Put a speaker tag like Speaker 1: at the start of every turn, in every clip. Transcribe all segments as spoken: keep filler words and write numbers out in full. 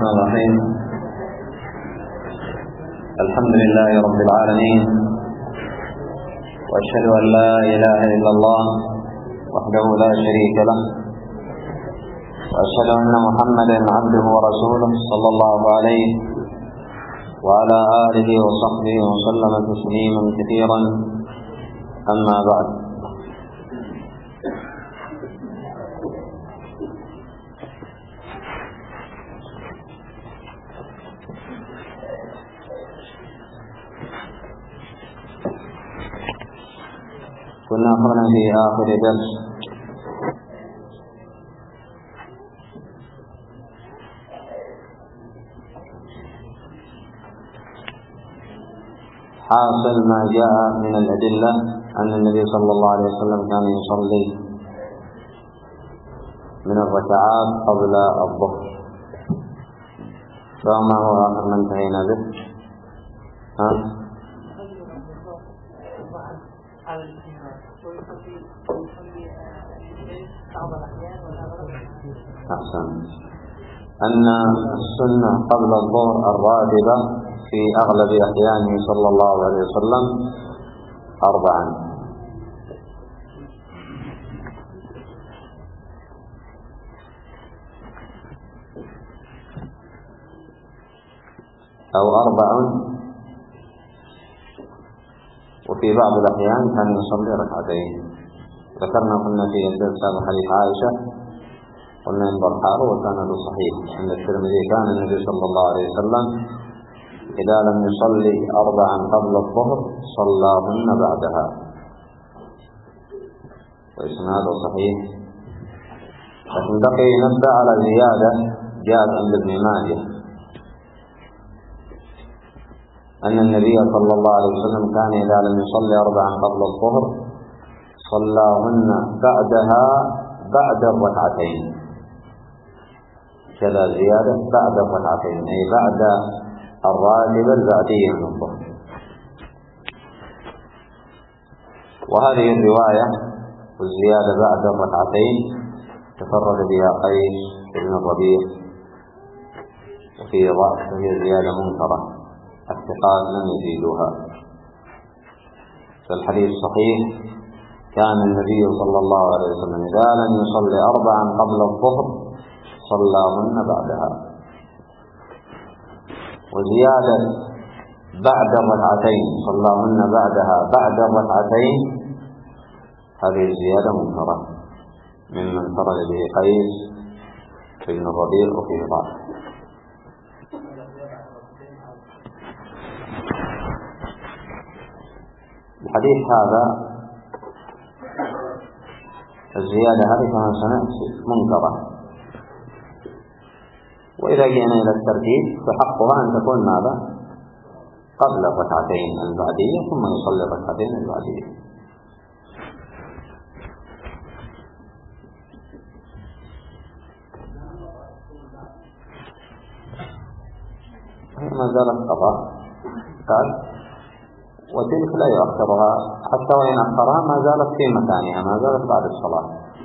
Speaker 1: الرحمن الرحيم. الحمد لله رب العالمين، وأشهد أن لا إله إلا الله وحده لا شريك له، وأشهد أن محمدا عبده ورسوله صلى الله عليه وعلى آله وصحبه وسلم تسليما كثيرا. أما بعد، كنا أخذنا في آخر درس حاصل ما جاء من الأدلة أن النبي صلى الله عليه وسلم كان يصلي من الركعات قبل الظهر، فما هو آخر ما انتهينا به؟ ها؟ أحسن. أن السنة قبل الظهر الراتبة في أغلب أحيانه صلى الله عليه وسلم أربعا، أو أربع، وفي بعض الأحيان كان يصلي ركعتين. ذكرنا قلنا في الدرس هذا حديث عائشة، قلنا إن برحاله وكان له صحيح عند الترمذي كان النبي صلى الله عليه وسلم إذا لم يصلي أربعا قبل الظهر صلاهن بعدها، وإسناده صحيح. لكن بقي نبدأ على زيادة جاءت عند ابن ماجه أن النبي صلى الله عليه وسلم كان إذا لم يصلي أربعا قبل الظهر صلاهن بعدها بعد الركعتين. كذا زيادة بعد الركعتين، أي بعد الراتبة البعدية من الظهر. وهذه الرواية والزيادة بعد الركعتين تفرد بها قيس بن الربيع، وفي ضعف، فهي زيادة منكرة، الثقات لم يزيدوها. فالحديث صحيح كان النبي صلى الله عليه وسلم إذا لم يصلي أربعا قبل الظهر صلاهن بعدها. وزيادة بعد الركعتين صلاهن بعدها بعد الركعتين، هذه الزيادة منكرة ممن فرد به قيس بن الربيع وفيه ضعف. الحديث هذا الزيادة هذه كما سنأتي منكرة. وإذا جئنا إلى الترتيب فحقها أن تكون ماذا؟ قبل الركعتين البعدية ثم يصلي الركعتين البعدية. ما زالت قضاء قال، وتلك لا يؤخرها حتى وإن أخرها ما زالت في مكانها، ما زالت بعد الصلاة.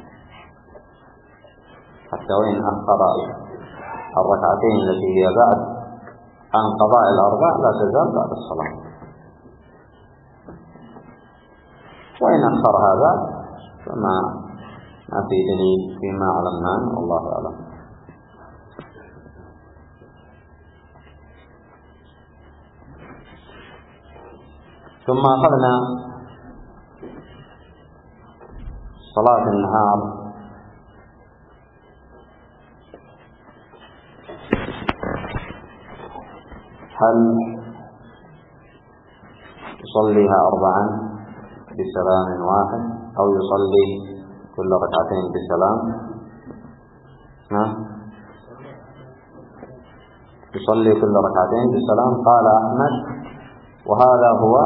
Speaker 1: حتى وإن أخر الركعتين التي هي بعد عن قضاء الأربع لا تزال بعد الصلاة. وإن أخر هذا فما ما في دليل فيما علمناه، والله أعلم. ثم أخذنا صلاة النهار. هل يصليها أربعا بسلام واحد أو يصلي كل ركعتين بسلام؟ نعم، يصلي كل ركعتين بسلام. قال أحمد وهذا هو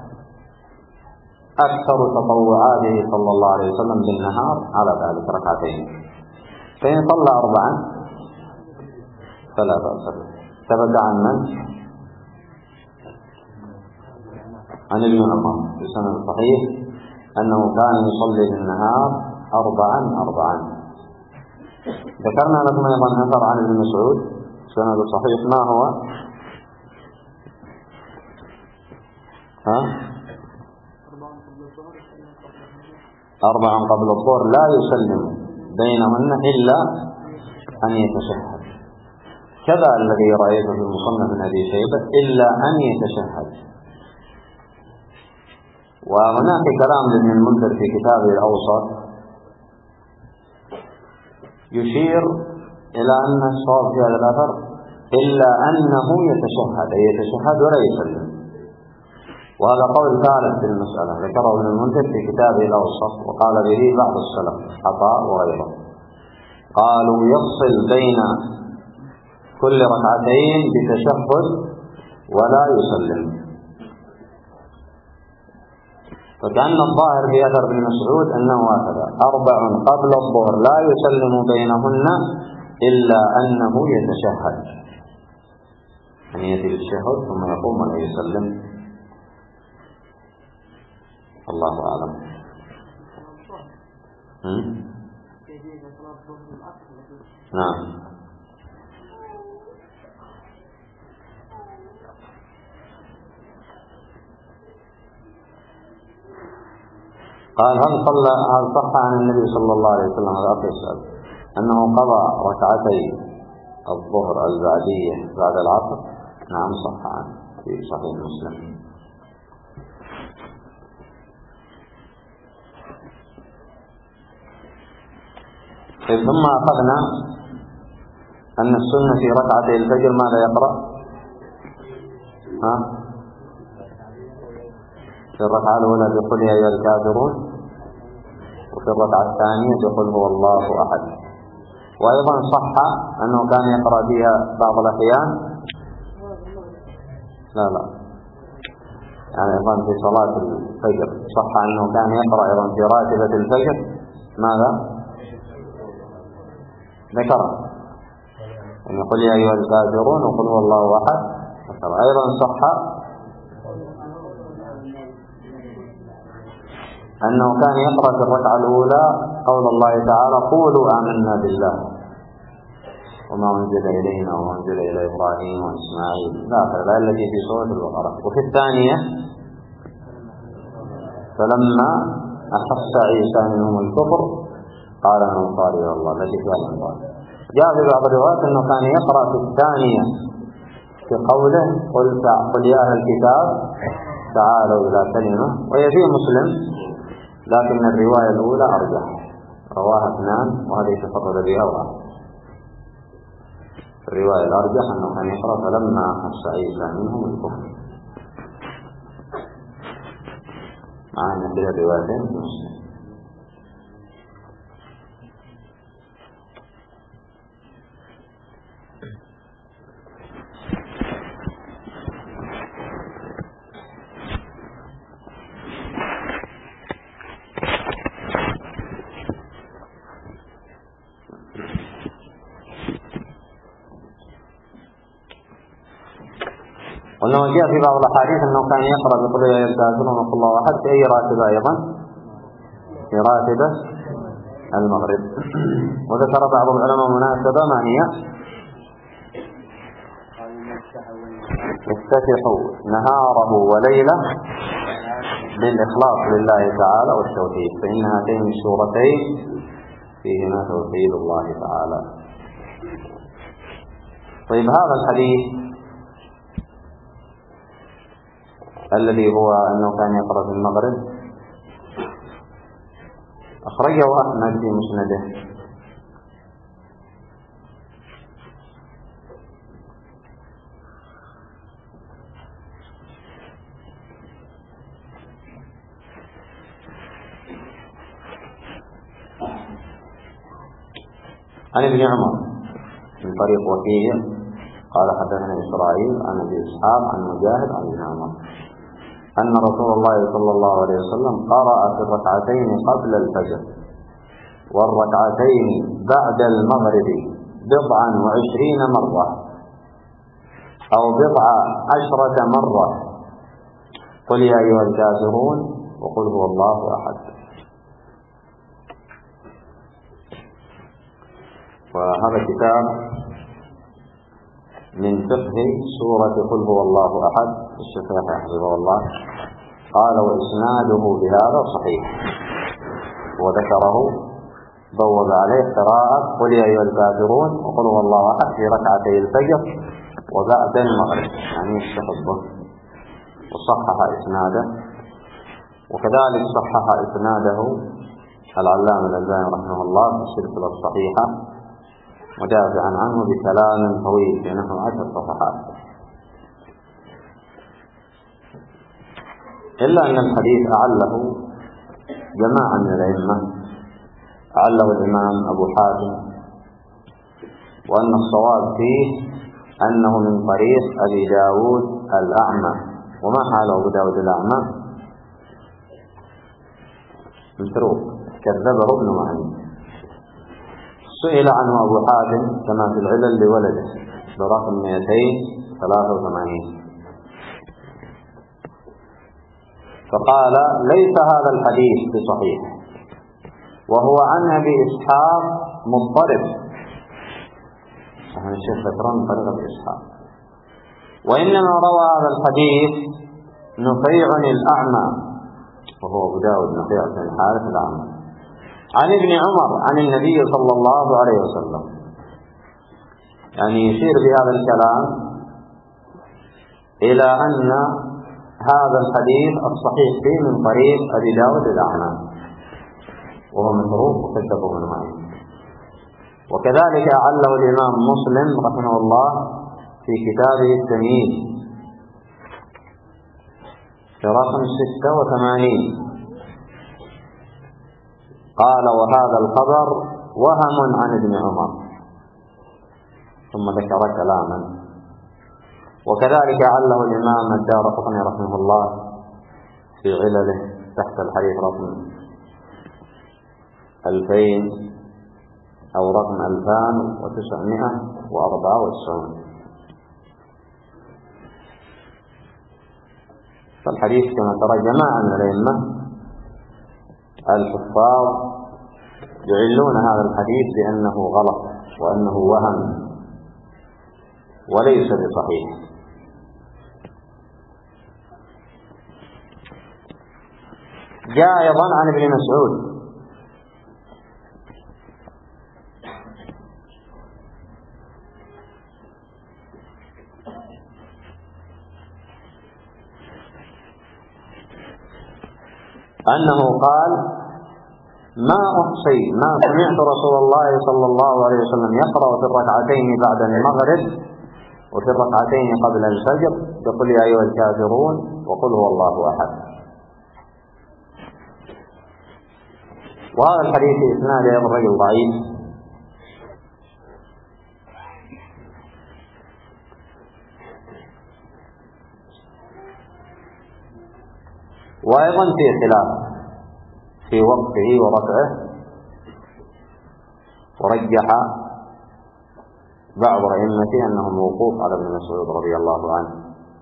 Speaker 1: أكثر تطوعاته صلى الله عليه وسلم بالنهار على ذلك ركعتين. فإن صلى أربعا فلا بأس به. ثبت عن من؟ عن ابن عمر في السند الصحيح أنه كان يصلي بالنهار أربعا أربعا. ذكرنا لكم أيضا أثر عن ابن مسعود سند صحيح ما هو؟ ها؟ أربع قبل الظهر لا يسلم بينهن إلا أن يتشهد، كذا الذي رأيته في المصنف من أبي شيبة إلا أن يتشهد. وهناك كلام لابن المنذر في كتابه الأوسط يشير إلى أن الصواب في هذا الأثر إلا أنه يتشهد، أي يتشهد ولا يسلم، وهذا قول ثالث في المسألة ذكره ابن المنذر في كتابه الأوسط، وقال به بعض السلف عطاء وغيره، قالوا يفصل بين كل ركعتين بتشهد ولا يسلم. فكأن الظاهر في أثر ابن مسعود أنه هكذا: أربع قبل الظهر لا يسلم بينهن إلا أنه يتشهد، أن يأتي بالتشهد ثم يقوم ولا يسلم. الله أعلم. نعم. قال: هل صلى هل صح عن النبي صلى الله عليه وسلم، هذا أخي يسأل، أنه قضى ركعتي الظهر البعدية بعد العصر؟ نعم صح عنه في صحيح مسلم. ثم أخذنا أن السنة في ركعتي الفجر ماذا يقرأ؟ ها؟ في الركعة الأولى بقل يا أيها الكافرون، وفي الركعة الثانية بقل هو الله أحد. وأيضا صح أنه كان يقرأ فيها بعض الأحيان، لا لا يعني أيضا في صلاة الفجر صح أنه كان يقرأ أيضا في راتبة الفجر ماذا؟ ذكر أن يقول يا أيها الكافرون وقل هو الله أحد. أيضا صح أنه كان يقرأ في الركعة الأولى قول الله تعالى: قولوا آمنا بالله وما أنزل إلينا وما أنزل إلى إبراهيم وإسماعيل، لا الآية التي في سورة البقرة. وفي الثانية: فلما أحس عيسى منهم الكفر قال أنا أنصاري إلى الله، التي فيها الأنصار. جاء في بعض الروايات أنه كان يقرأ في الثانية في قوله: قل يا أهل الكتاب تعالوا إلى كلمة، وهي في مسلم، لكن الرواية الأولى أرجح، رواها اثنان وهذه تفرد بها واحد. الرواية الأرجح أنه كان يقرأ فلما أحس عيسى منهم الكفر، مع أن فيها الروايتين في مسلم. وأنه جاء في بعض الأحاديث أنه كان يقرأ بقول يا أيها الكافرون وقل الله أحد في أي راتبة؟ أيضا في راتبة المغرب. وذكر بعض العلماء مناسبة ما هي: يفتتح نهاره وليله بالإخلاص لله تعالى والتوحيد، فإن هاتين السورتين فيهما توحيد الله تعالى. طيب، هذا الحديث الذي هو أنه كان يقرأ في المغرب أخرجه أحمد في مسنده، عن ابن عمر من طريق وكيع قال حدثنا إسرائيل عن أبي إسحاق عن مجاهد عن ابن عمر أن رسول الله صلى الله عليه وسلم قرأ في الركعتين قبل الفجر والركعتين بعد المغرب بضعا وعشرين مرة أو بضع عشرة مرة قل يا أيها الكافرون وقل هو الله أحد. وهذا كتاب من فقه سورة قل هو الله أحد الشيخ حفظه الله قال وإسناده بهذا صحيح، وذكره بوب عليه قراءة قل يا أيها الكافرون وقل هو الله أحد في ركعتي الفجر وبعد المغرب، يعني يستحبه، وصحح إسناده. وكذلك صحح إسناده العلامة الألباني رحمه الله في السلسلة الصحيحة مدافعا عنه بكلام طويل في نحو عشر صفحات. إلا أن الحديث أعله جماعة من الأئمة، أعله الإمام أبو حاتم، وأن الصواب فيه أنه من طريق أبي داود الأعمى. وما حال أبو داود الأعمى؟ متروك، كذبه ابن معين. سئل عنه أبو حاتم كما في العلل لولده برقم مئتين وثلاثة وثمانين، فقال ليس هذا الحديث بصحيح، وهو عن أبي إسحاق مضطرب، صحيح الشيخ ذكران طريقة إسحاق، وإنما روى هذا الحديث نفيع الأعمى، وهو أبو داود نفيع بن الحارث الأعمى، عن ابن عمر عن النبي صلى الله عليه وسلم. يعني يشير بهذا الكلام إلى أن هذا الحديث الصحيح فيه من طريق أبي داود الأعمى، وهو متروك وكذبه من معين. وكذلك أعله الإمام مسلم رحمه الله في كتابه التمييز في رقم ستة وثمانين، قال وهذا الخبر وهم عن ابن عمر، ثم ذكر كلاما. وكذلك أعله الإمام الدارقطني رحمه الله في علله تحت الحديث رقم ألفين أو رقم ألفان وتسعمائة وأربعة وتسعين. فالحديث كما ترى جماعة من الأئمة الحفاظ يعلون هذا الحديث بأنه غلط وأنه وهم وليس بصحيح. جاء أيضا عن ابن مسعود أنه قال ما أحصي ما سمعت رسول الله صلى الله عليه وسلم يقرأ في الركعتين بعد المغرب وفي الركعتين قبل الفجر يقول يا أيها الكافرون وقل هو الله أحد. وهذا الحديث إسناد أيضا رجل ضعيف، وأيضا في خلاف في وقته ورفعه، ورجح بعض الأئمة أنه موقوف على ابن مسعود رضي الله عنه.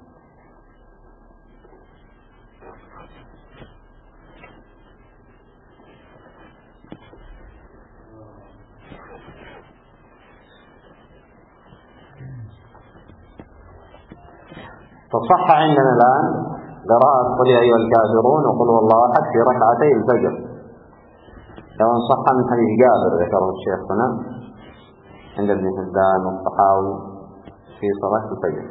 Speaker 1: فصح عندنا الآن قراءة قل يا أيها الكافرون وقل هو الله أحد في ركعتي الفجر، لو صح من حديث جابر ذكره الشيخ هنا عند ابن حبان والطحاوي في صلاة الفجر.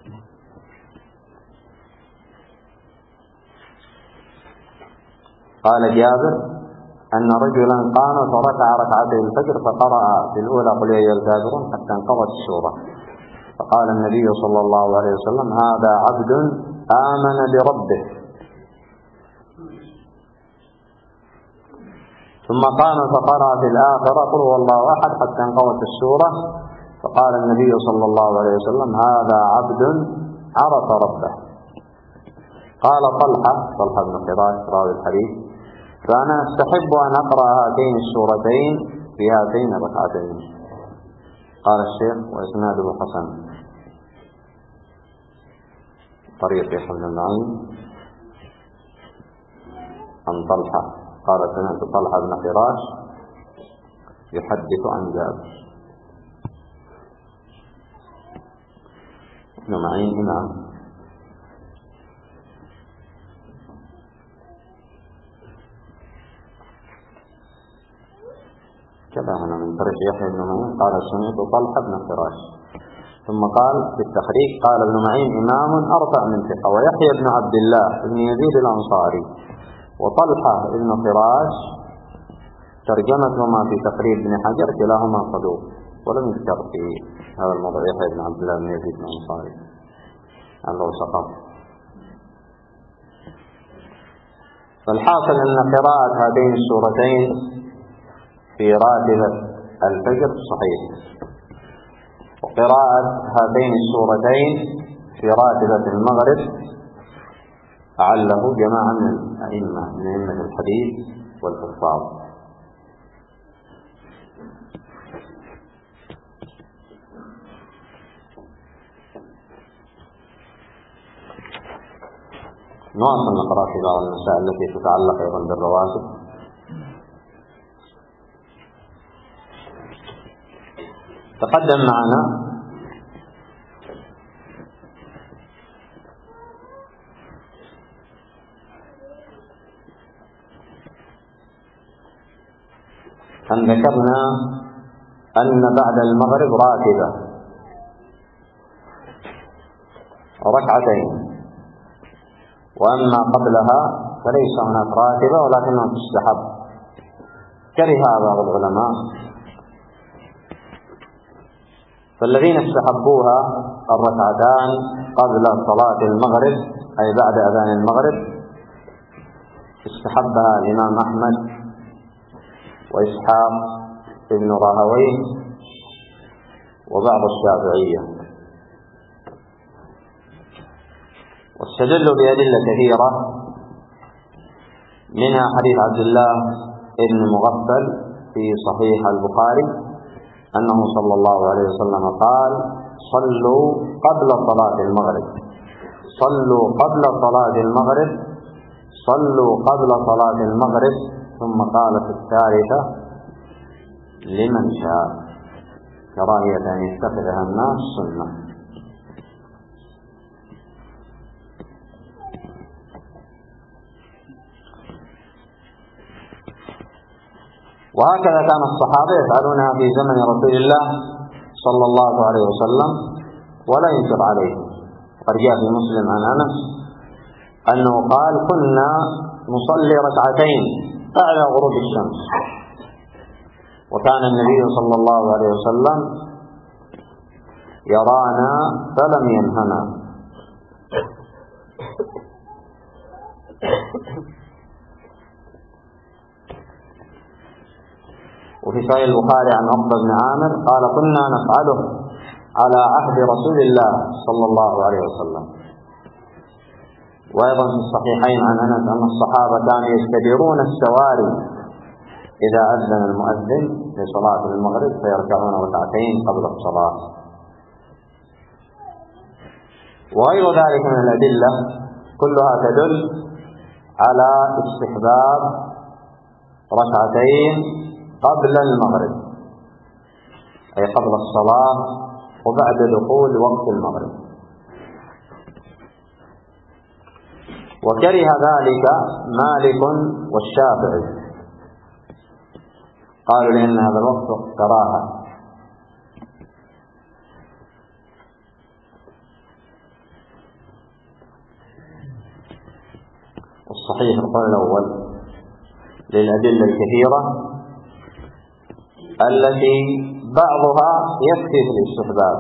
Speaker 1: قال جابر أن رجلا قام فركع ركعتي الفجر فقرأ في الأولى قل يا أيها الكافرون حتى انقضت السورة، فقال النبي صلى الله عليه وسلم هذا عبد آمن بربه. ثم قام فقرأ في الآخرة قل هو الله أحد حتى انقضت السورة، فقال النبي صلى الله عليه وسلم هذا عبد عرف ربه. قال طلحة طلحة بن خراش راوي الحديث فأنا أستحب أن أقرأ هاتين السورتين في هاتين الركعتين. قال الشيخ وإسناده حسن طريق يحيى بن معين عن طلحة قال سمعت طلحة بن خراش يحدث عن جابر. ابن معين إمام. كذا هنا من طريق يحيى بن معين قال سمعت طلحة بن فراش، ثم قال في التخريج قال ابن معين إمام أربع من ثقة، ويحيى بن عبد الله بن يزيد الأنصاري وطلحة بن فراش ترجمتهما في تقريب بن حجر كلاهما صدوق، ولم يذكر في هذا الموضوع يحيى بن عبد الله بن يزيد الأنصاري عنده سقط. فالحاصل أن قراءة هاتين السورتين في راتبة الفجر صحيح، وقراءة هاتين السورتين في راتبة المغرب أعله جماعة من الأئمة من أئمة الحديث والحفاظ. نواصل نقرأ في بعض المسائل التي تتعلق أيضا بالرواتب. تقدم معنا أن ذكرنا أن بعد المغرب راتبة ركعتين، وأما قبلها فليس هناك راتبة ولكنها تستحب. كره بعض العلماء، فالذين استحبوها الركعتان قبل صلاة المغرب أي بعد أذان المغرب استحبها الإمام أحمد وإسحاق ابن راهويه وبعض الشافعية، واستدلوا بأدلة كثيرة، منها حديث عبد الله بن مغفل في صحيح البخاري أنه صلى الله عليه وسلم قال: صلوا قبل صلاة المغرب، صلوا قبل صلاة المغرب، صلوا قبل صلاة المغرب، ثم قال في الثالثة: لمن شاء، كراهية أن يتخذها الناس سنة. وهكذا كان الصحابة يفعلونها في زمن رسول الله صلى الله عليه وسلم ولا ينكر عليه. قد جاء في مسلم عن أنس أنه قال: كنا نصلي ركعتين بعد غروب الشمس، وكان النبي صلى الله عليه وسلم يرانا فلم ينهنا. وفي صحيح البخاري عن عقبة بن عامر قال: كنا نفعله على عهد رسول الله صلى الله عليه وسلم. وأيضا في الصحيحين عن أنس أن الصحابة كانوا يستديرون السواري إذا أذن المؤذن لصلاة المغرب فيركعون ركعتين قبل الصلاة. وغير ذلك من الأدلة كلها تدل على استحباب ركعتين قبل المغرب، أي قبل الصلاة وبعد دخول وقت المغرب. وكره ذلك مالك والشافعي، قالوا لأن هذا الوقت كراهة. والصحيح القول الأول للأدلة الكثيرة التي بعضها يكفي في الاستحباب،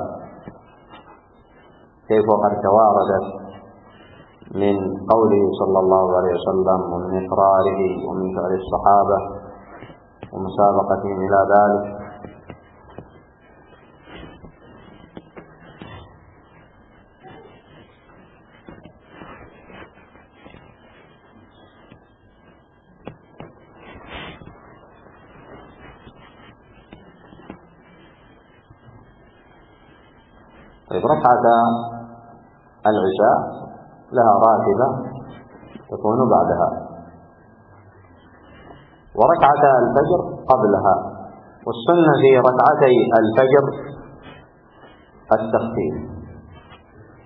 Speaker 1: كيف وقد تواردت من قوله صلى الله عليه وسلم ومن إقراره ومن فعل الصحابة ومسابقتهم إلى ذلك. طيب، ركعة العشاء لها راتبة تكون بعدها، وركعة الفجر قبلها. والسنة في ركعتي الفجر التخفيف،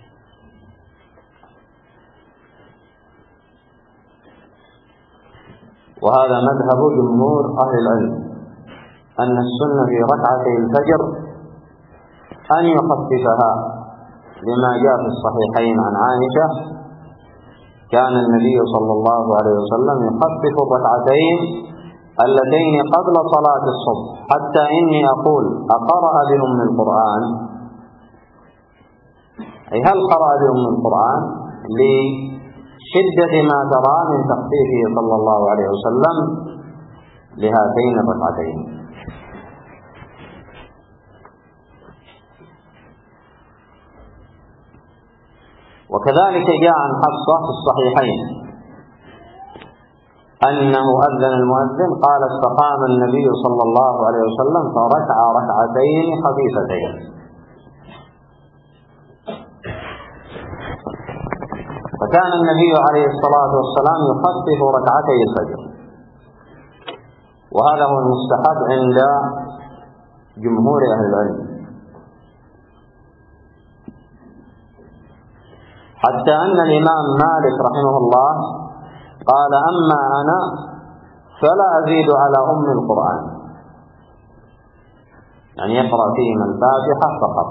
Speaker 1: وهذا مذهب جمهور أهل العلم، أن السنة في ركعتي الفجر أن يخففها، لما جاء في الصحيحين عن عائشة: كان النبي صلى الله عليه وسلم يخفف الركعتين اللتين قبل صلاة الصبح، حتى إني أقول: أقرأ بأم القرآن؟ أي هل قرأ بأم القرآن؟ لشدة ما ترى من تخفيفه صلى الله عليه وسلم لهاتين الركعتين. وكذلك جاء عن حفصة في الصحيحين أنه أذن المؤذن قال: استقام النبي صلى الله عليه وسلم فركع ركعتين خفيفتين. فكان النبي عليه الصلاة والسلام يخفف ركعتي الفجر، وهذا هو المستحب عند جمهور أهل العلم، حتى أن الإمام مالك رحمه الله قال: أما أنا فلا أزيد على أم القرآن، يعني يقرأ فيهما الفاتحة فقط.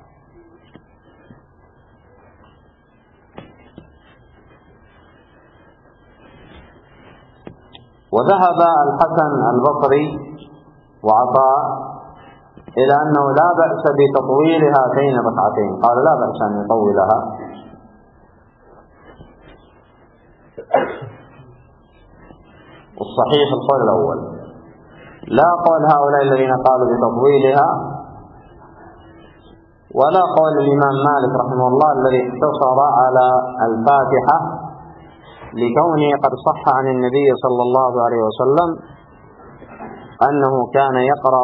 Speaker 1: وذهب الحسن البصري وعطاء إلى أنه لا بأس بتطويل هاتين الركعتين، قال لا بأس أن يطولها. والصحيح القول الأول، لا قول هؤلاء الذين قالوا بتطويلها، ولا قول الإمام مالك رحمه الله الذي اقتصر على الفاتحة، لكونه قد صح عن النبي صلى الله عليه وسلم أنه كان يقرأ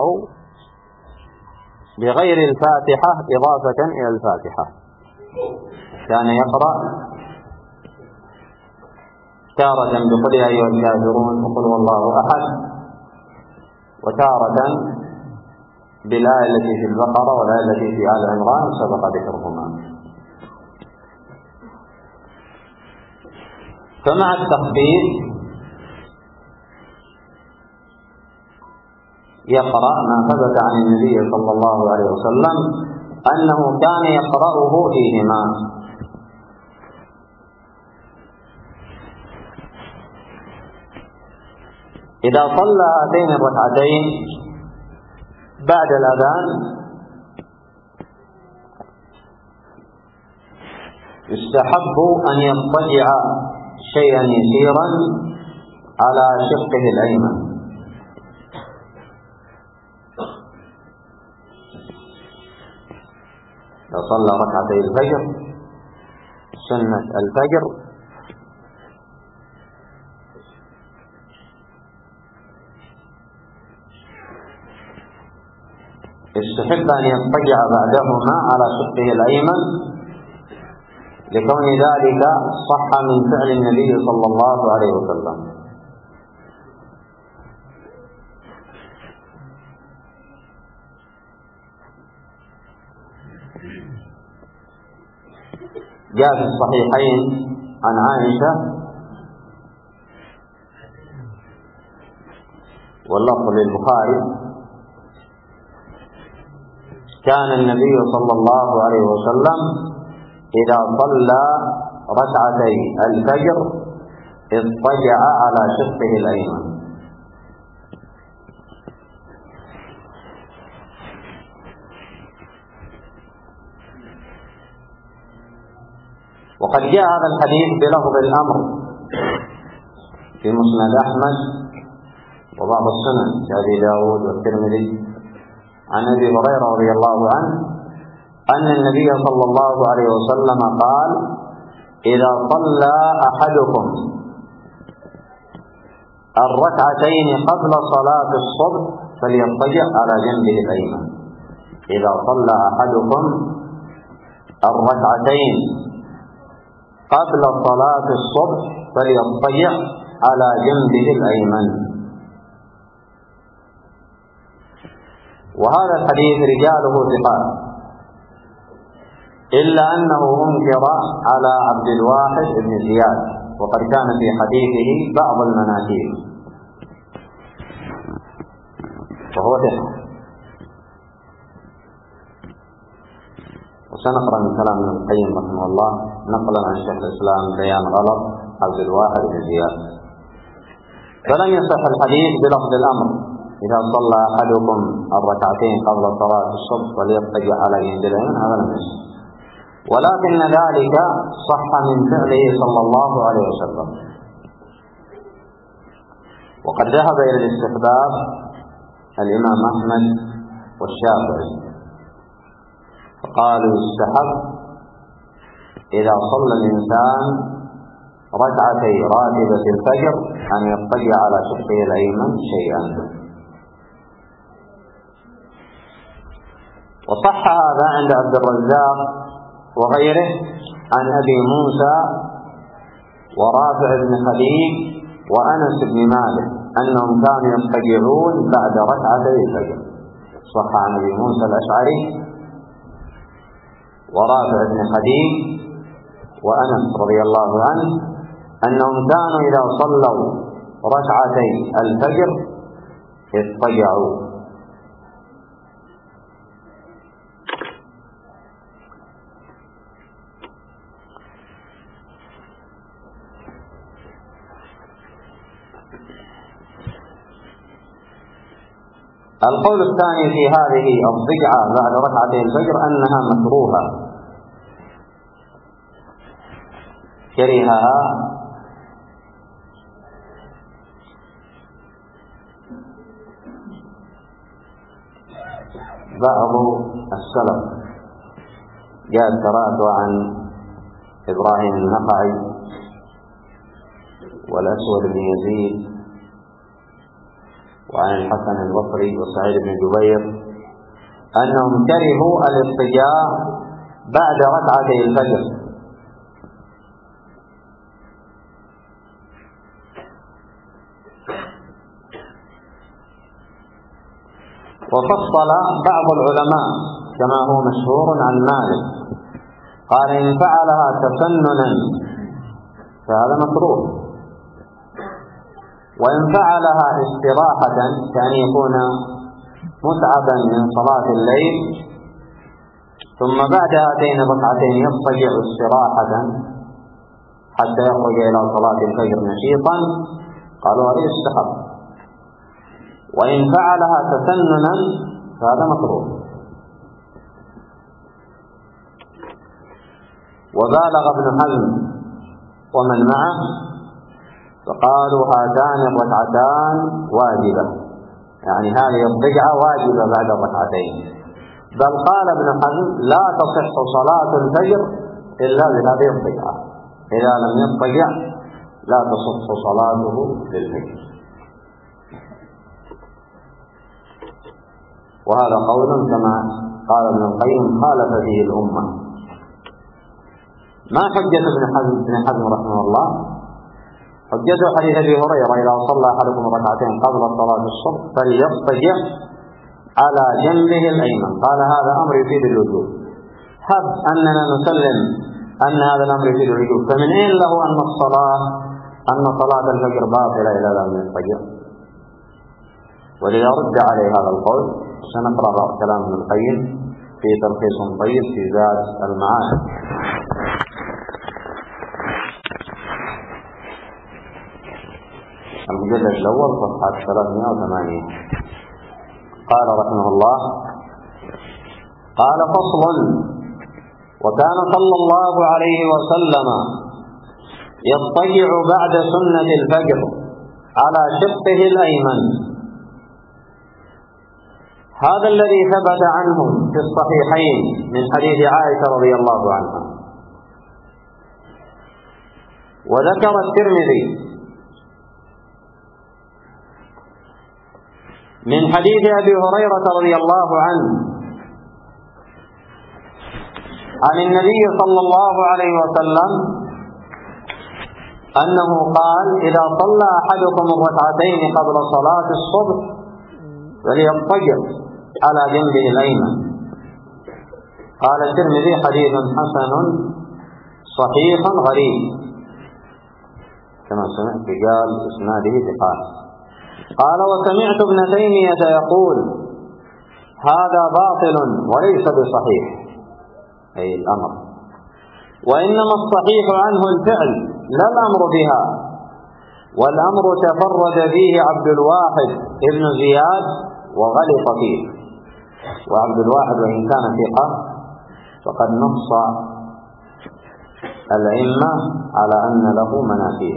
Speaker 1: بغير الفاتحة إضافة إلى الفاتحة، كان يقرأ تارة بقل يا أيها الكافرون وقل والله أحد، وتارة بالآية التي في البقرة والآية التي في آل عمران سبق ذكرهما. فمع التخفيف يقرأ ما ثبت عن النبي صلى الله عليه وسلم أنه كان يقرأه فيهما. إذا صلى هاتين الركعتين بعد الأذان يستحب أن يضطجع شيئا يسيرا على شقه الأيمن، إذا صلى ركعتي الفجر سنة الفجر يستحب أن يضطجع بعدهما على شقه الأيمن، لكون ذلك صح من فعل النبي صلى الله عليه وسلم. جاء في الصحيحين عن عائشة واللفظ للبخاري: كان النبي صلى الله عليه وسلم إذا صلى ركعتي الفجر اضطجع على شقه الأيمن. وقد جاء هذا الحديث بلفظ الأمر في مسند أحمد وبعض السنن كأبي داود والترمذي عن أبي هريرة رضي الله عنه أن النبي صلى الله عليه وسلم قال: إذا صلى أحدكم الركعتين قبل صلاة الصبح فليضطجع على جنبه الأيمن. إذا صلى أحدكم الركعتين قبل صلاة الصبح فليضطجع على جنبه الأيمن. وهذا الحديث رجاله ثقات، إلا أنه أنكر على عبد الواحد بن زياد، وقد كان في حديثه بعض المناكير، وهو ثقة. وسنقرأ من كلام ابن القيم رحمه الله نقلا عن شيخ الإسلام بيان غلط عبد الواحد بن زياد. فلم يصح الحديث بلفظ الأمر إذا صلى أحدكم الركعتين قبل صلاة الصبح وليضطجع على جنب اليمين، هذا لم يصح، ولكن ذلك صح من فعله صلى الله عليه وسلم. وقد ذهب إلى الاستحباب الإمام أحمد والشافعي، فقالوا يستحب إذا صلى الإنسان ركعتي راتبة الفجر أن يضطجع على شقه الأيمن شيئا. وصح هذا عند عبد الرزاق وغيره عن أبي موسى ورافع بن خديج وأنس بن مالك أنهم كانوا يضطجعون بعد ركعتي الفجر. صح عن أبي موسى الأشعري ورافع بن خديج وأنس رضي الله عنه أنهم كانوا إذا صلوا ركعتي الفجر اضطجعوا. القول الثاني في هذه الضجعة بعد ركعتي الفجر أنها مكروهة، كرهها بعض السلف. جاءت قراءة عن إبراهيم النخعي والأسود بن يزيد وعن الحسن البصري وسعيد بن جبير أنهم كرهوا الاضطجاع بعد ركعتي الفجر، وفصل بعض العلماء كما هو مشهور عن مالك قال إن فعلها تفننا فهذا مكروه، وإن فعلها استراحة كأن يكون متعبا من صلاة الليل ثم بعد هاتين الركعتين يضطجع استراحة حتى يخرج إلى صلاة الفجر نشيطا، قالوا هذا يستحب. وإن فعلها تسننا فهذا مكروه. وبالغ ابن حزم ومن معه فقالوا هاتان الركعتان واجبة، يعني هذه الضجعة واجبة بعد الركعتين، بل قال ابن حزم لا تصح صلاة الفجر إلا بهذه الضجعة، إذا لم يضطجع لا تصح صلاته للفجر. وهذا قول كما قال ابن القيم خالف فيه الأمة. ما حجة ابن حزم ابن حزم رحمه الله؟ حجته حديث أبي هريرة إذا صلى أحدكم ركعتين قبل صلاة الصبح فليضطجع على جنبه الأيمن، قال هذا أمر يفيد الوجوب. هب أننا نسلم أن هذا الأمر يفيد الوجوب، فمن أين له أن الصلاة أن صلاة الفجر باطلة إلى لم يضطجع؟ وليرد عليه هذا القول سنقرأ كلام ابن القيم في تلخيص طيب في زاد المعاد. المجلد الأول صفحة ثلاثمائة وثمانين. قال رحمه الله: قال فصل: وكان صلى الله عليه وسلم يضطجع بعد سنة الفجر على شقه الأيمن. هذا الذي ثبت عنه في الصحيحين من حديث عائشة رضي الله عنها. وذكر الترمذي من حديث أبي هريرة رضي الله عنه عن النبي صلى الله عليه وسلم أنه قال: إذا صلى أحدكم الركعتين قبل صلاة الصبح فليضطجع على جنبه الأيمن. قال الترمذي: حديث حسن صحيح غريب، كما سمعت قال إسناده ثقات. قال: وسمعت ابن تيمية يقول: هذا باطل وليس بصحيح، أي الأمر، وإنما الصحيح عنه الفعل لا الأمر بها، والأمر تفرد فيه عبد الواحد ابن زياد وغلط فيه. وعبد الواحد وإن كان ثقة فقد نص الأئمة على أن له مناكير.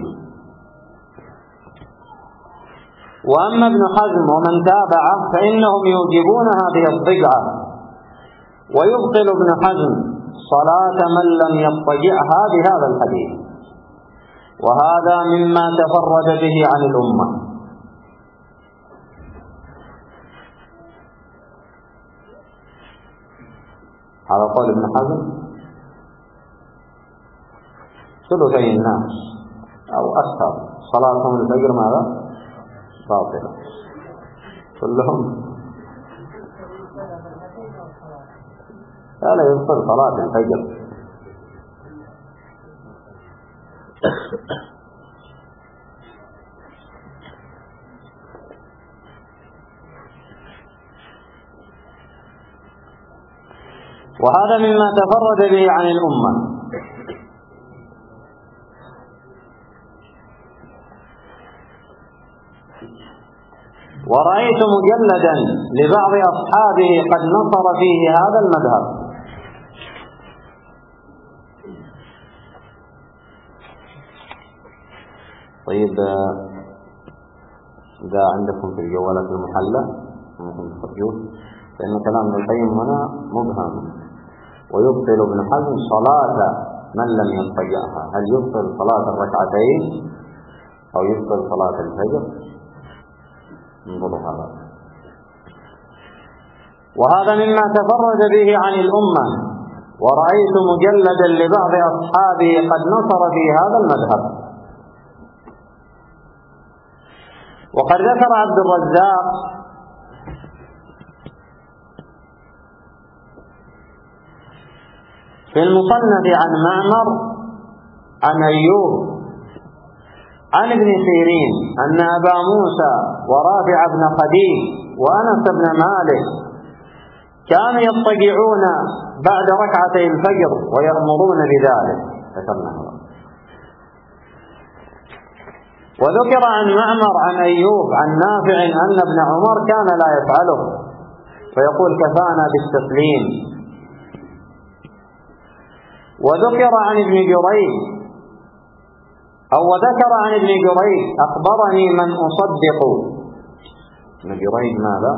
Speaker 1: وأما ابن حزم ومن تابعه فإنهم يوجبون هذه الضجعة، ويبطل ابن حزم صلاة من لم يضطجعها بهذا الحديث، وهذا مما تفرد به عن الأمة. على قول ابن حزم ثلثي الناس أو أكثر صلاتهم الفجر ماذا؟ باطلة كلهم. لا لا يبطل صلاة الفجر. وهذا مما تفرد به عن الأمة. ورأيت مجلدا لبعض أصحابه قد نصر فيه هذا المذهب. طيب، إذا عندكم في الجوالات المحلة ممكن تخرجوه، لأن كلام ابن القيم هنا مبهم. ويبطل ابن حزم صلاة من لم يضطجعها، هل يبطل صلاة الركعتين أو يبطل صلاة الفجر؟ انظروا هذا. وهذا مما تفرد به عن الأمة. ورأيت مجلدا لبعض أصحابه قد نصر في هذا المذهب. وقد ذكر عبد الرزاق في المصنف عن معمر عن أيوب عن ابن سيرين أن أبا موسى ورافع بن خديج وأنس بن مالك كانوا يضطجعون بعد ركعتي الفجر ويأمرون بذلك. ذكرنا. وذكر عن معمر عن أيوب عن نافع أن ابن عمر كان لا يفعله، فيقول: كفانا بالتسليم. وذكر عن ابن جريج أو وذكر عن ابن جريج: أخبرني من أصدق. ابن جريج ماذا؟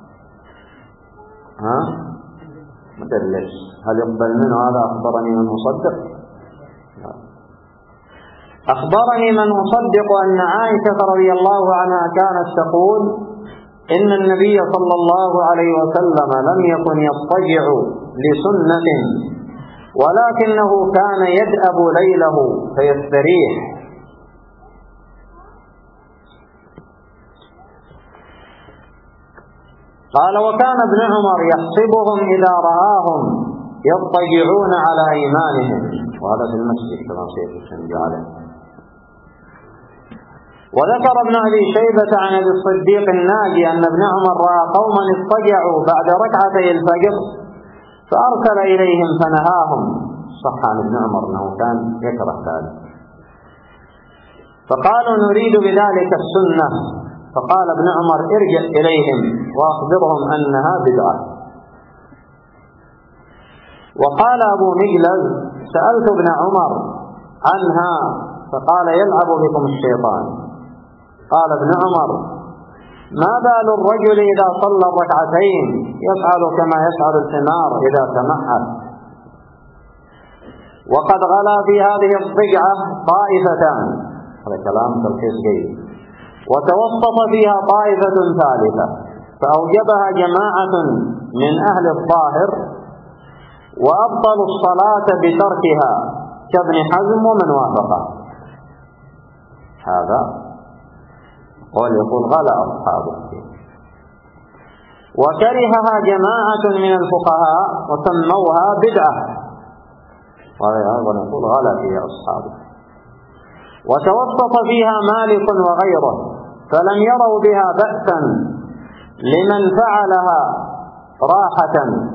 Speaker 1: ها؟ مدلس، هل يقبل منه هذا؟ أخبرني من أصدق؟ لا. أخبرني من أصدق أن عائشة رضي الله عنها كانت تقول: إن النبي صلى الله عليه وسلم لم يكن يضطجع لسنة، ولكنه كان يدأب ليله فيستريح. قال: وكان ابن عمر يحسبهم إذا رآهم يضطجعون على أيمانهم، وهذا في المسجد كما سيتشنج عليه. وذكر ابن أبي شيبة عن أبي الصديق الناجي أن ابن عمر رأى قوما اضطجعوا بعد ركعتي الفجر فأرسل إليهم فنهاهم. صح عن ابن عمر أنه كان يكره ذلك، فقالوا: نريد بذلك السنة. فقال ابن عمر: ارجع إليهم وأخبرهم أنها بدعة. وقال أبو مجلز: سألت ابن عمر عنها فقال: يلعب بكم الشيطان. قال ابن عمر: ما بال الرجل إذا صلى الركعتين يفعل كما يفعل الحمار إذا تمحل. وقد غلا في هذه الضجعة طائفتان، هذا كلام تلخيص جيد، وتوسط فيها طائفة ثالثة فأوجبها جماعة من أهل الظاهر وأبطلوا الصلاة بتركها كابن حزم ومن وافقه. هذا قول يقول غلا أصحابه. وكرهها جماعة من الفقهاء وسموها بدعة، وأيضا يقول غلا فيها أصحابه. وتوسط فيها مالك وغيره فلم يروا بها بأسا لمن فعلها راحة،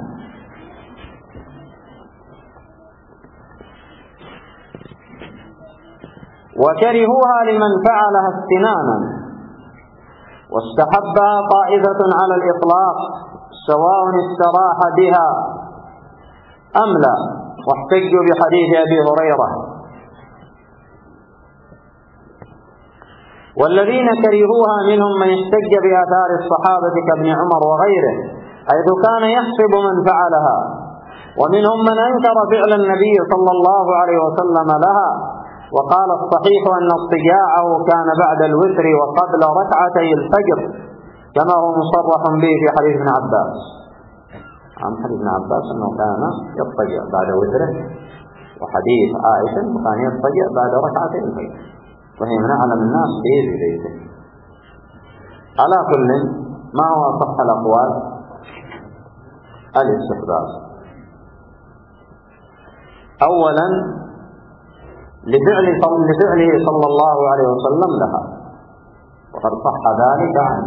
Speaker 1: وكرهوها لمن فعلها استنانا، واستحبها طائفة على الإطلاق سواء استراح بها أم لا، واحتجوا بحديث أبي هريرة. والذين كرهوها منهم من احتج بآثار الصحابة كابن عمر وغيره حيث كان يحسب من فعلها، ومنهم من أنكر فعل النبي صلى الله عليه وسلم لها، وقال الصحيح أن اضطجاعه كان بعد الوتر وقبل ركعتي الفجر كما هو مصرح به في حديث ابن عباس. عن حديث ابن عباس أنه كان يضطجع بعد وتره، وحديث عائشة كان يضطجع بعد ركعتي الفجر، وهي من أعلم الناس به في بيته. على كل ما هو صح الأقوال؟ الاستحباب. أولا لفعل لفعله صلى الله عليه وسلم لها، وقد صح ذلك عنه.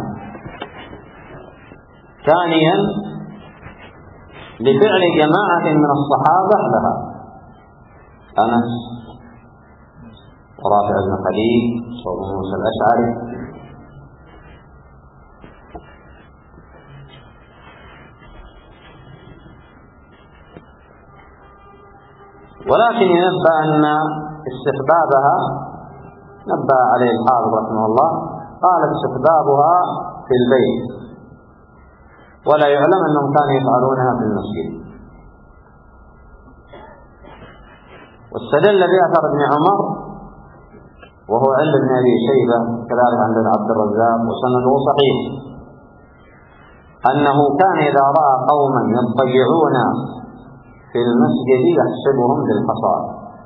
Speaker 1: ثانيا لفعل جماعة من الصحابة لها، أنس ورافع بن خديج وابو موسى الأشعري. ولكن ينبه أن استحبابها نبه عليه الحافظ رحمه الله، قال استحبابها في البيت، ولا يعلم أنهم كانوا يفعلونها في المسجد. واستدل بأثر ابن عمر وهو عند ابن أبي شيبة كذلك عند عبد الرزاق وسنده صحيح، أنه كان إذا رأى قوما يضطجعون في المسجد يحسبهم بالحصى.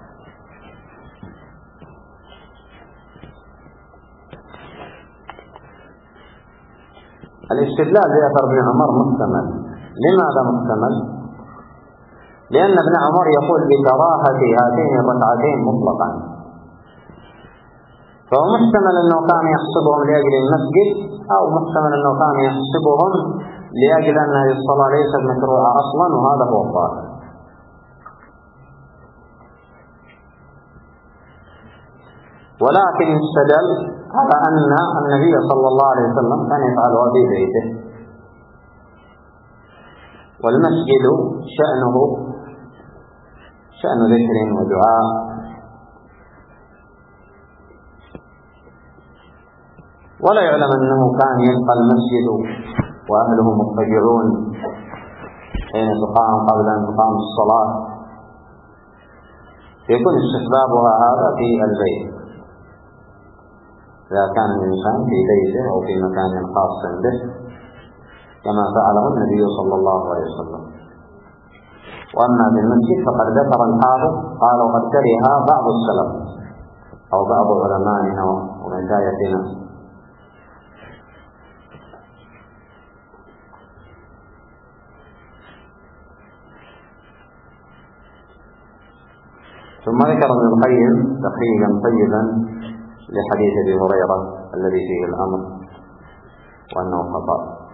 Speaker 1: الاستدلال بأثر ابن عمر محتمل. لماذا محتمل؟ لأن ابن عمر يقول بكراهة هاتين الركعتين مطلقا، فهو محتمل أنه كان يحسبهم لأجل المسجد، أو محتمل أنه كان يحسبهم لأجل أن هذه الصلاة ليست مشروعة أصلا، وهذا هو الظاهر. ولكن استدل على أن النبي صلى الله عليه وسلم كان يفعلها في بيته، والمسجد شأنه شأن ذكر ودعاء، ولا يعلم أنه كان يبقى المسجد وأهله مضطجعون حين تقام قبل أن تقام الصلاة، يكون استحبابها هذا في البيت إذا كان الإنسان في بيته أو في مكان خاص به كما فعله النبي صلى الله عليه وسلم. وأما في المسجد فقد ذكر الحافظ قال وقد كرهها بعض السلف أو بعض علمائنا ومشايخنا. ثم ذكر ابن القيم تخريجا طيبا لحديث ابي هريره الذي فيه الامر وانه خطأ.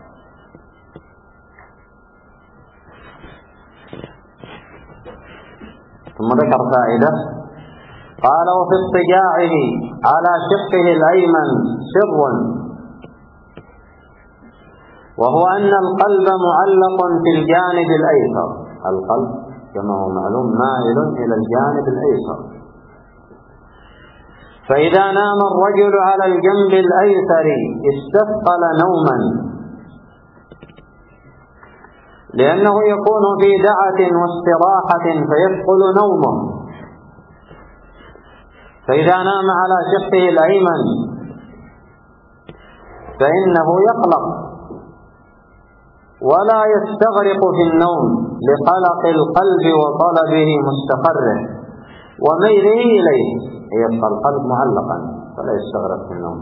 Speaker 1: ثم ذكر فائده قال وفي اضطجاعه على شقه الايمن سر، وهو ان القلب معلق في الجانب الايسر. القلب كما هو معلوم مائل الى الجانب الايسر، فإذا نام الرجل على الجنب الأيسر استثقل نوما، لأنه يكون في دعة واستراحة فيثقل نومه. فإذا نام على شقه الأيمن فإنه يقلق ولا يستغرق في النوم لقلق القلب وطلبه مستقره وميله إليه، يبقى القلب معلقا فلا يستغرق في النوم.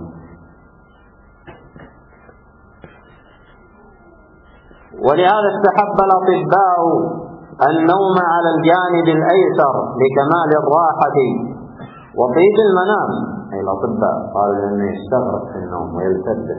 Speaker 1: ولهذا استحب الأطباء النوم على الجانب الأيسر لكمال الراحة وطيب المنام، أي الأطباء قالوا لأنه يستغرق في النوم ويلتذ.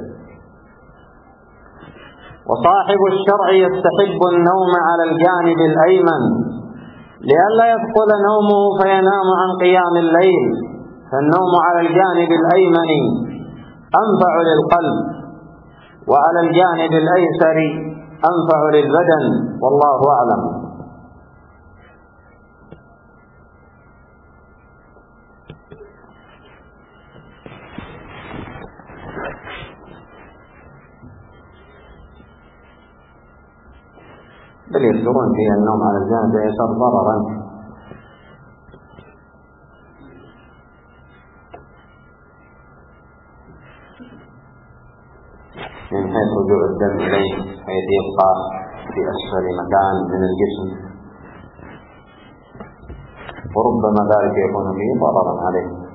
Speaker 1: وصاحب الشرع يستحب النوم على الجانب الأيمن لئلا يثقل نومه فينام عن قيام الليل، فالنوم على الجانب الأيمن أنفع للقلب، وعلى الجانب الأيسر أنفع للبدن، والله أعلم. بل يذكرون في النوم على الجانب الأيسر ضررا، من حيث رجوع الدم إليه، حيث يبقى في أسفل مكان من الجسم، وربما ذلك يكون فيه ضررا عليه.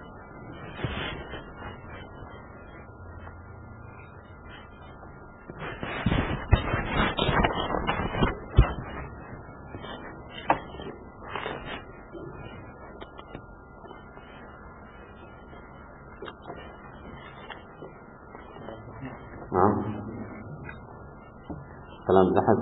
Speaker 1: نعم كلام أحد.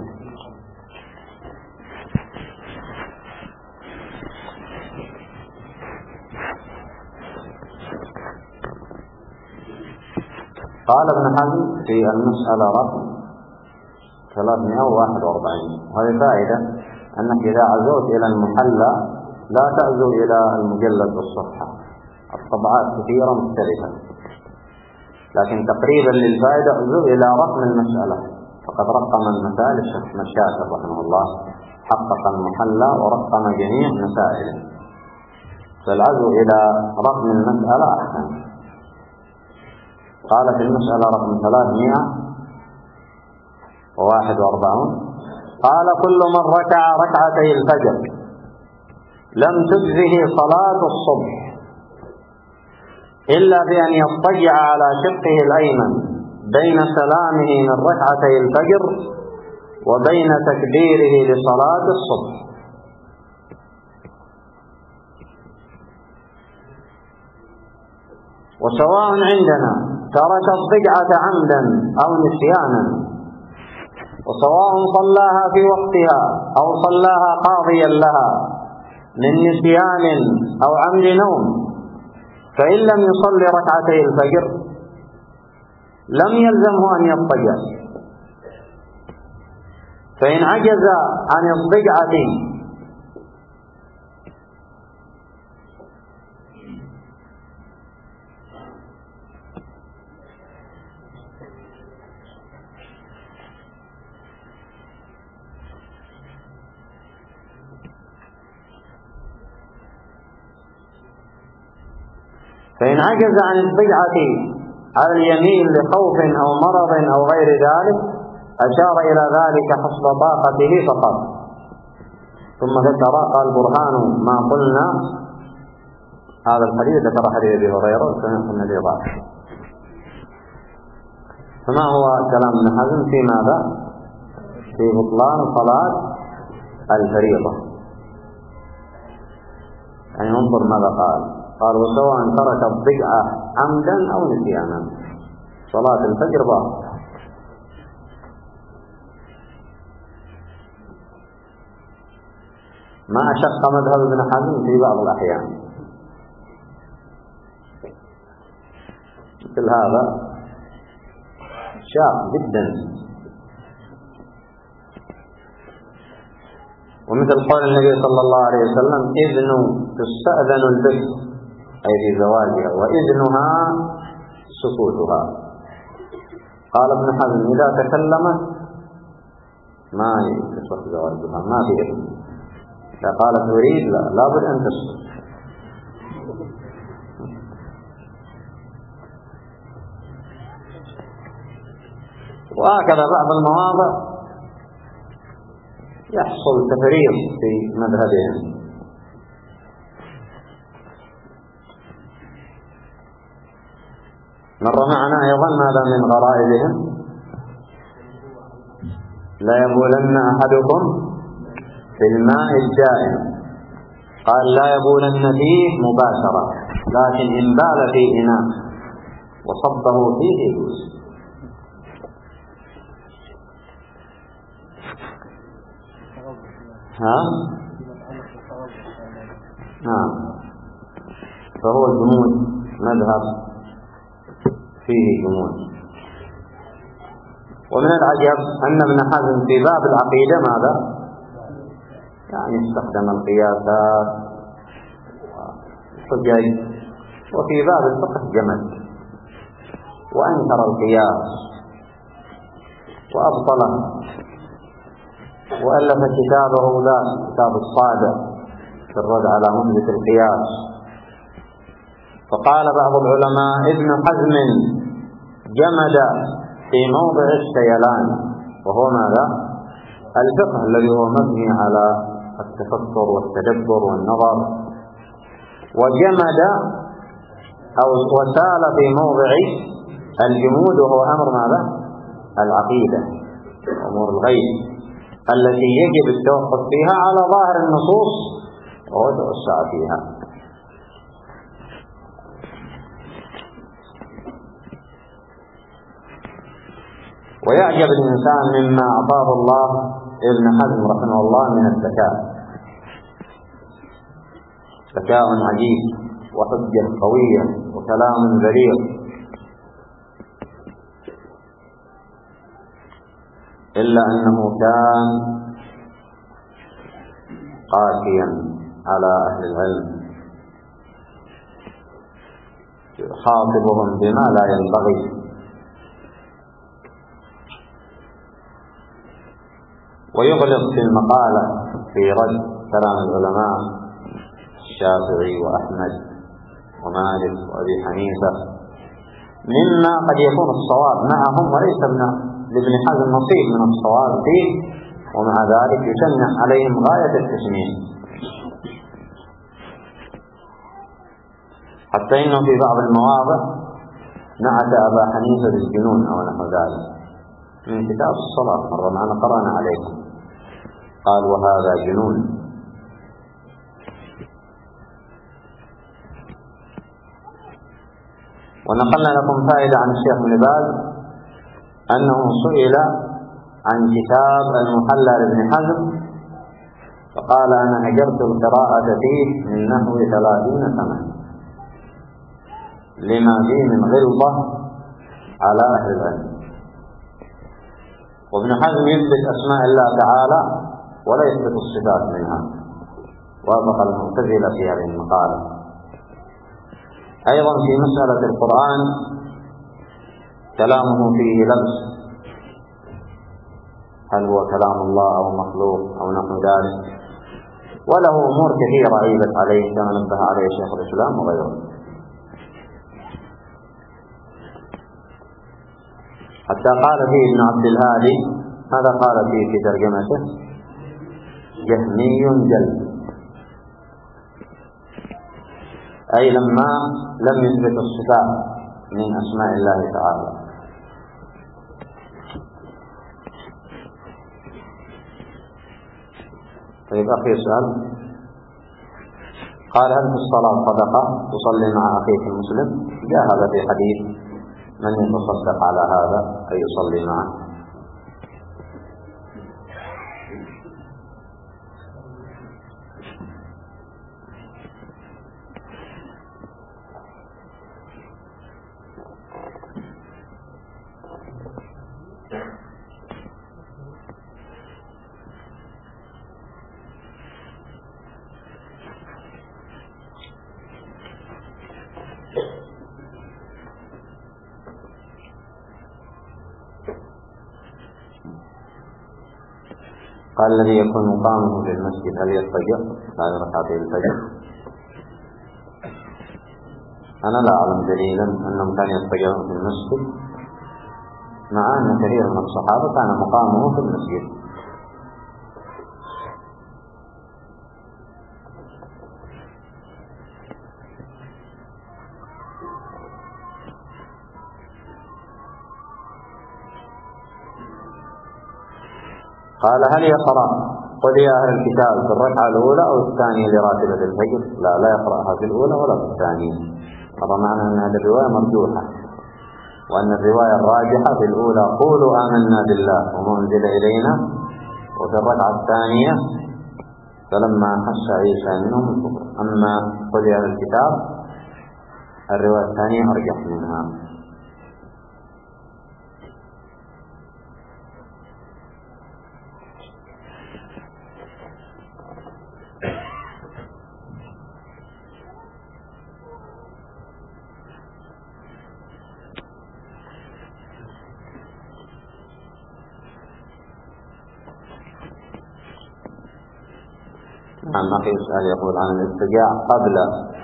Speaker 1: قال ابن حزم في المسألة رقم ثلاثمائة وواحد وأربعين، وهذه فائدة أنك إذا عزوت إلى المحلى لا تعزو إلى المجلد بالصفحة، الطبعات كثيرة مختلفة، لكن تقريبا للفائدة عزو إلى رقم المسألة، فقد رقم المسائل الشيخ مشاكر رحمه الله، حقق المحلى ورقم جميع مسائله، فالعزو إلى رقم المسألة أحسن. قال في المسألة رقم ثلاثمائة وواحد وأربعون: قال كل من ركع ركعتي الفجر لم تجزه صلاة الصبح إلا بأن يضطجع على شقه الأيمن بين سلامه من ركعتي الفجر وبين تكبيره لصلاة الصبح. وسواء عندنا ترك الضجعة عمدا أو نسيانا، وسواء صلاها في وقتها أو صلاها قاضيا لها من نسيان أو عمد نوم، فإن لم يصلي ركعتي الفجر لم يلزمه أن يضطجع، فإن عجز عن الضجعة فإن عجز عن الضجعة على اليمين لخوف أو مرض أو غير ذلك أشار إلى ذلك حسب طاقته فقط. ثم ذكر قال برهان ما قلنا، هذا الحديث ذكر حديث أبي هريرة وسمعت النبي ضعف. فما هو كلام ابن حزم في ماذا؟ في بطلان صلاة الفريضة. يعني انظر ماذا قال، قال وسواء ترك الضجعة عمدا أو نسيانا صلاة الفجر باطلة. ما أشق مذهب ابن حزم في بعض الأحيان، مثل هذا شاق جدا. ومثل قول النبي صلى الله عليه وسلم: إذن تستأذن البكر، أي في زواجها، وإذنها سكوتها. قال ابن حزم: إذا تكلمت ما يصح زواجها، ما في إذن. إذا قالت أريد لا لابد أن تسكت. وهكذا بعض المواضع يحصل تفريط في مذهبهم. مر معنا أيضا ماذا من غرائبهم: لا يبولن أحدكم في الماء الدائم، قال لا يبولن فيه مباشرة، لكن إن بال في إناء وصبه فيه يجوز. ها؟ نعم. فهو الجمود مذهب فيه جمود. ومن العجب أن ابن حزم في باب العقيدة ماذا؟ يعني استخدم القياسات والحجج، وفي باب الفقه جمد وأنكر القياس وأبطله، وألف كتابه ذا كتاب الصادق في الرد على مهلة القياس. فقال بعض العلماء ابن حزم جمد في موضع السيلان، وهو ماذا؟ الفقه الذي هو مبني على التفكر والتدبر والنظر، وجمد أو وسال في موضع الجمود، وهو أمر ماذا؟ العقيدة، أمور الغيب التي يجب التوقف فيها على ظاهر النصوص وتوسع فيها. ويعجب الإنسان مما أعطاه الله ابن حزم رحمه الله من الذكاء، ذكاء عجيب وحجة قوية وكلام بليغ، إلا أنه كان قاسيا على أهل العلم، يخاطبهم بما لا ينبغي، ويغلق في المقالة في رد كلام العلماء الشافعي وأحمد ومالك وأبي حنيفة مما قد يكون الصواب معهم، وليس لابن حزم نصيب من الصواب فيه، ومع ذلك يشنع عليهم غاية التشنيع، حتى إنه في بعض المواضع نعت أبا حنيفة بالجنون أو نحو ذلك من كتاب الصلاة، مرة معنا قرأنا عليكم، قال وهذا جنون. ونقلنا لكم فائدة عن الشيخ ابن باز أنه سئل عن كتاب المحلى لابن حزم فقال أنا هجرت القراءة فيه من نحو ثلاثين سنة لما فيه من غلظة على أهل العلم. وابن حزم يثبت أسماء الله تعالى ولا يثبت الصفات منها، وافق المعتزلة في هذه المقالة. أيضا في مسألة القرآن كلامه فيه لبس، هل هو كلام الله أو مخلوق أو نحو ذلك، وله أمور كثيرة عيبت عليه كما نبه عليه شيخ الإسلام وغيره. حتى قال فيه ابن عبد الهادي، هذا قال فيه في ترجمته جهمي جلد، أي لما لم يثبت الصفات من أسماء الله تعالى. طيب أخي يسأل، قال هل في الصلاة صدقة تصلي مع أخيك المسلم؟ جاء هذا في حديث من يتصدق على هذا أي يصلي معه. قال الذي يكون مقامه في المسجد هل يضطجع بعد ركعتي الفجر؟ أنا لا أعلم دليلا أنهم كانوا يضطجعون في المسجد، مع أن كثير من الصحابة كان مقامه في المسجد. قال هل يقرأ قل يا أهل الكتاب في الركعة الأولى أو الثانية لراتبة الفجر، لا لا يقرأها في الأولى ولا في الثانية. هذا معنى أن هذه الرواية مرجوحة، وأن الرواية الراجحة في الأولى قولوا آمنا بالله وما أنزل إلينا، وفي الركعة الثانية فلما حس عيسى منهم الكفر. أما قل يا أهل الكتاب الرواية الثانية أرجح منها. نعم، أخي يسأل يقول عن الاضطجاع قبل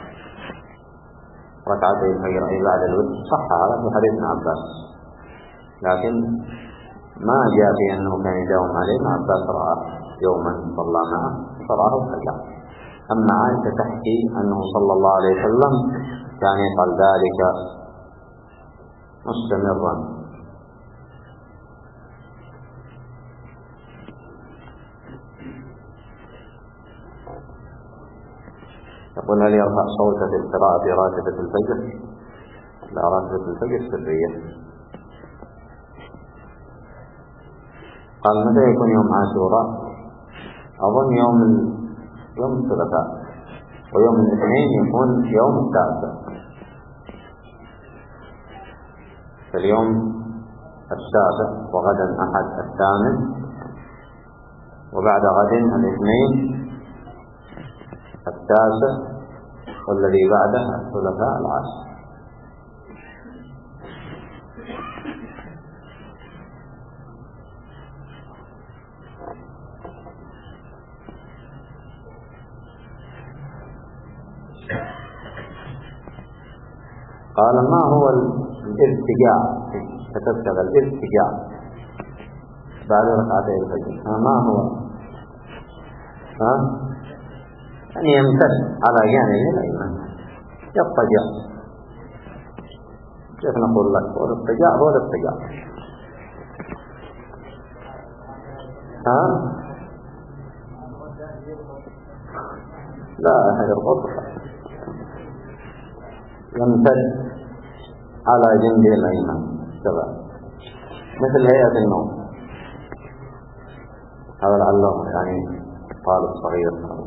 Speaker 1: ركعتي الفجر أي بعد الوتر. صح هذا في حديث ابن عباس، لكن ما جاء في أنه كان يداوم عليه. ابن عباس رأى يوما صلى معه فرآه اضطجاع. أما عائشة تحكي أنه صلى الله عليه وسلم كان يفعل ذلك مستمرا. يقول هل يرفع صوته في القراءة في راتبة الفجر؟ لا، راتبة الفجر سرية. قال متى يكون يوم عاشوراء؟ أظن يوم يوم الثلاثاء، ويوم الاثنين يكون يوم التاسع. فاليوم السابع، وغدا أحد الثامن، وبعد غد الاثنين التاسع، والذي بعده الثلاثاء العاشر. قال ما هو الارتجاع؟ كتبت الارتجاع بعد ركعتي الفجر، ما هو؟ ها؟ أن يمتد على جانبه الأيمن، يضطجع. كيف نقول لك؟ هو الاضطجاع هو الاضطجاع. ها؟ لا يربط، يمتد على جنبه الأيمن كذا، مثل هيئة النوم. هذا لعله يعني طالب صغير